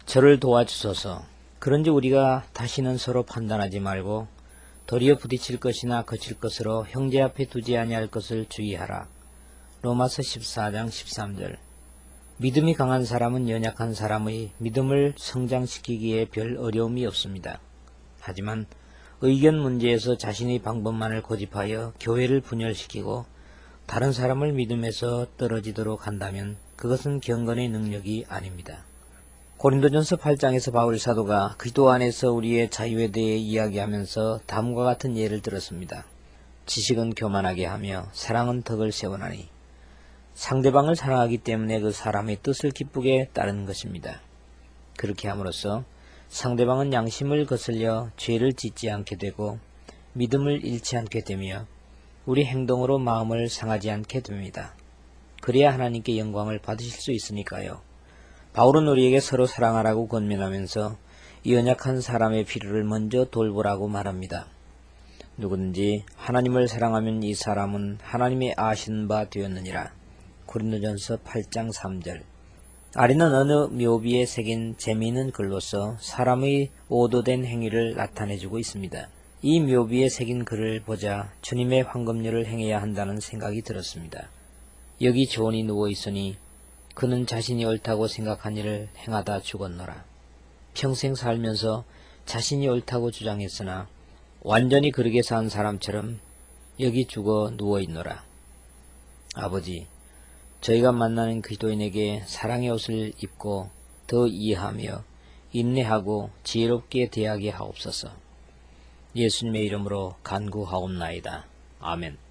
저를 도와주소서. 그런지 우리가 다시는 서로 판단하지 말고 도리어 부딪힐 것이나 거칠 것으로 형제 앞에 두지 아니할 것을 주의하라. 로마서 14장 13절. 믿음이 강한 사람은 연약한 사람의 믿음을 성장시키기에 별 어려움이 없습니다. 하지만 의견 문제에서 자신의 방법만을 고집하여 교회를 분열시키고 다른 사람을 믿음에서 떨어지도록 한다면 그것은 경건의 능력이 아닙니다. 고린도전서 8장에서 바울 사도가 그리스도 안에서 우리의 자유에 대해 이야기하면서 다음과 같은 예를 들었습니다. 지식은 교만하게 하며 사랑은 덕을 세우나니 상대방을 사랑하기 때문에 그 사람의 뜻을 기쁘게 따르는 것입니다. 그렇게 함으로써 상대방은 양심을 거슬려 죄를 짓지 않게 되고 믿음을 잃지 않게 되며 우리 행동으로 마음을 상하지 않게 됩니다. 그래야 하나님께 영광을 받으실 수 있으니까요. 바울은 우리에게 서로 사랑하라고 권면하면서 이 연약한 사람의 필요를 먼저 돌보라고 말합니다. 누구든지 하나님을 사랑하면 이 사람은 하나님의 아신 바 되었느니라. 고린도전서 8장 3절. 아리는 어느 묘비에 새긴 재미있는 글로서 사람의 오도된 행위를 나타내주고 있습니다. 이 묘비에 새긴 글을 보자 주님의 황금률을 행해야 한다는 생각이 들었습니다. 여기 조언이 누워있으니 그는 자신이 옳다고 생각한 일을 행하다 죽었노라. 평생 살면서 자신이 옳다고 주장했으나 완전히 그러게 산 사람처럼 여기 죽어 누워있노라. 아버지, 저희가 만나는 그리스도인에게 사랑의 옷을 입고 더 이해하며 인내하고 지혜롭게 대하게 하옵소서. 예수님의 이름으로 간구하옵나이다. 아멘.